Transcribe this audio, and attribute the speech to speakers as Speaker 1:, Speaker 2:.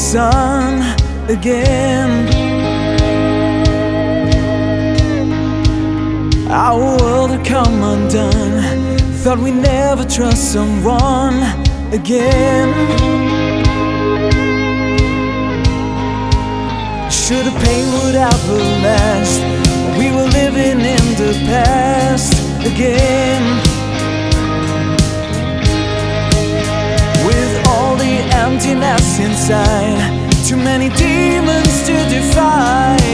Speaker 1: sun again. Our world had come undone. Thought we'd never trust someone again. Sure, the pain would outlast. We were living in the past again. With all the emptiness inside, too many demons to defy.